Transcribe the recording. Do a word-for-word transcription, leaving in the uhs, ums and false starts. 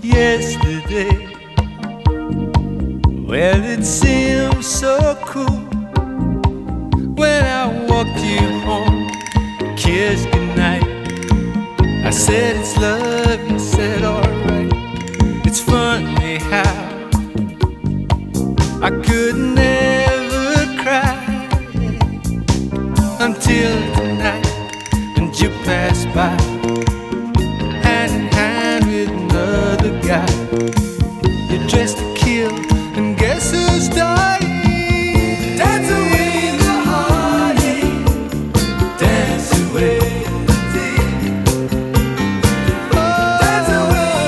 yesterday. Well, it seemed so cool when I walked you home, kissed goodnight. I said it's love, you said alright. It's funny how I could never cry until tonight, and you passed by.